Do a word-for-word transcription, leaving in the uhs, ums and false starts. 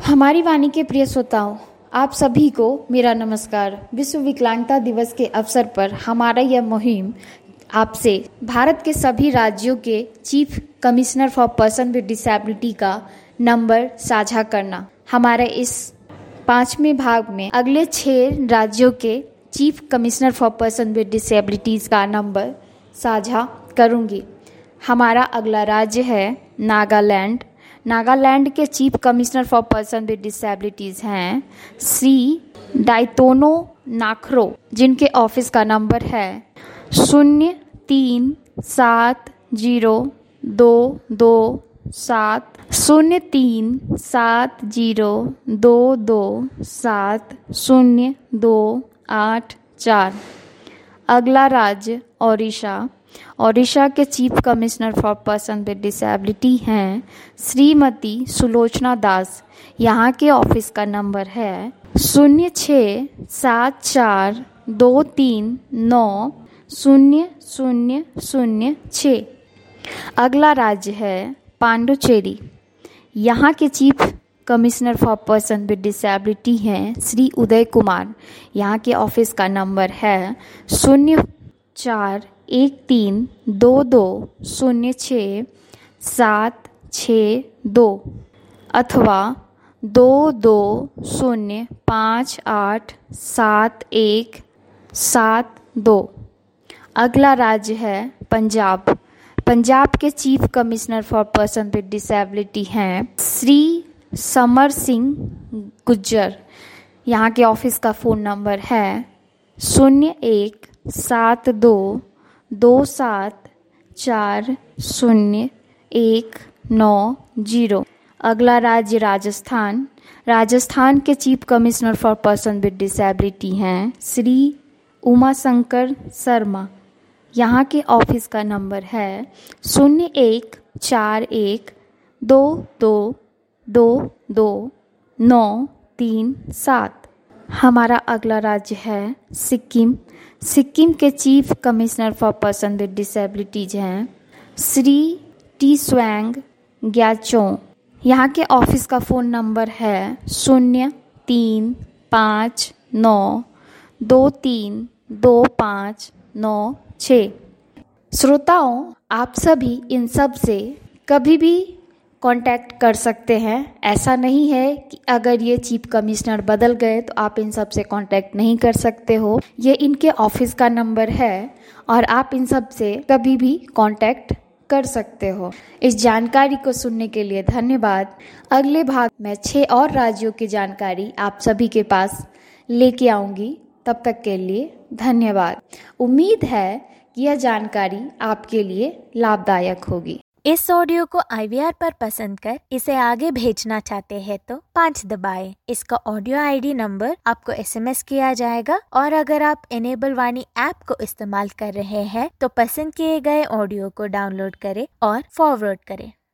हमारी वाणी के प्रिय श्रोताओं, आप सभी को मेरा नमस्कार। विश्व विकलांगता दिवस के अवसर पर हमारा यह मुहिम आपसे भारत के सभी राज्यों के chief commissioner for person with disability का नंबर साझा करना। हमारे इस पांचवें भाग में अगले छह राज्यों के chief commissioner for person with disabilities का नंबर साझा करूंगी। हमारा अगला राज्य है नागालैंड। नागालैंड के chief commissioner for person with disabilities हैं श्री डाइतोनो नाखरो, जिनके ऑफिस का नंबर है शून्य तीन सात जीरो दो दो सात शून्य तीन सात जीरो दो दो सात शून्य दो आठ चार। अगला राज्य ओडिशा। ओडिशा के chief commissioner for person with disability हैं श्रीमती सुलोचना दास। यहाँ के ऑफिस का नंबर है शून्य छः सात चार दो तीन नौ शून्य शून्य शून्य छः। अगला राज्य है पांडुचेरी। यहाँ के chief commissioner for person with disability हैं श्री उदय कुमार। यहाँ के ऑफिस का नंबर है शून्य चार एक तीन दो दो शून्य छः सात छः दो अथवा दो दो शून्य पाँच आठ सात एक सात दो। अगला राज्य है पंजाब। पंजाब के chief commissioner for person with disability हैं श्री समर सिंह गुज्जर। यहाँ के ऑफिस का फ़ोन नंबर है शून्य एक सात दो दो सात चार शून्य एक नौ जीरो। अगला राज्य राजस्थान। राजस्थान के chief commissioner for person with disability हैं श्री उमा शंकर शर्मा। यहाँ के ऑफिस का नंबर है शून्य एक चार एक दो दो दो दो नौ तीन सात। हमारा अगला राज्य है सिक्किम। सिक्किम के chief commissioner for person with disabilities हैं श्री टी स्वैंग ग्याचों। यहाँ के ऑफिस का फ़ोन नंबर है शून्य तीन पाँच नौ दो तीन दो पाँच नौ छः। श्रोताओं, आप सभी इन सब से कभी भी कांटेक्ट कर सकते हैं। ऐसा नहीं है कि अगर ये चीफ कमिश्नर बदल गए तो आप इन सब से कांटेक्ट नहीं कर सकते हो। ये इनके ऑफिस का नंबर है और आप इन सब से कभी भी कांटेक्ट कर सकते हो। इस जानकारी को सुनने के लिए धन्यवाद। अगले भाग में छह और राज्यों की जानकारी आप सभी के पास लेके आऊँगी। तब तक के लिए धन्यवाद। उम्मीद है कि यह जानकारी आपके लिए लाभदायक होगी। इस ऑडियो को आई वी आर पर पसंद कर इसे आगे भेजना चाहते हैं तो पाँच दबाएं। इसका ऑडियो आईडी नंबर आपको एसएमएस किया जाएगा और अगर आप इनेबल वाणी ऐप को इस्तेमाल कर रहे हैं तो पसंद किए गए ऑडियो को डाउनलोड करें और फॉरवर्ड करें।